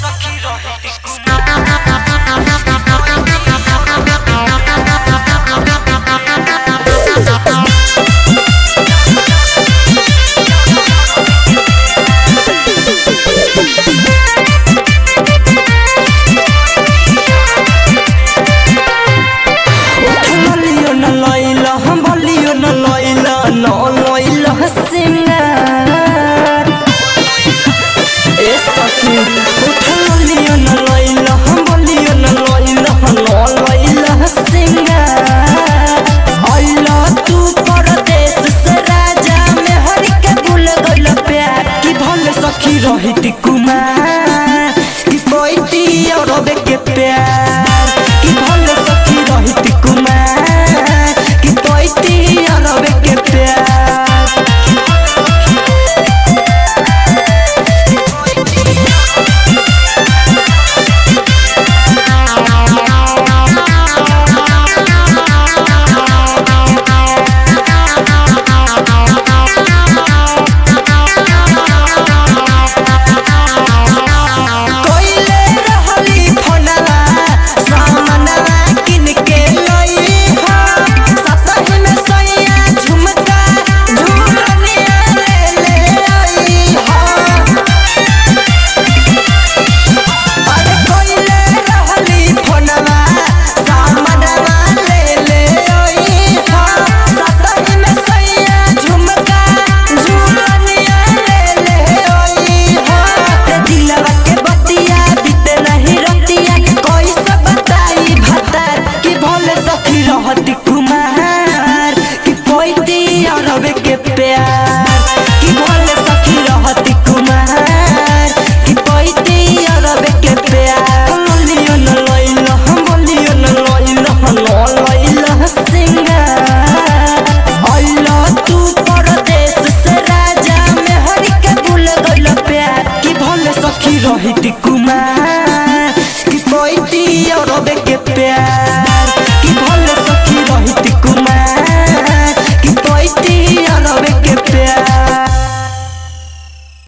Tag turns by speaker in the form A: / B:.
A: रोहित कुमार की कोई और के प्यार की भले सखी रोहित कुमार की कोई और के प्यार प्यार की भले सखी रहती कुमार की कोई और के प्यार बोलियो न लइलो हम बोलियो न लइलो सिंगार आइलो तू परदेश से राजा में हर के भूल गइल प्यार की भले सखी रहती कुमार।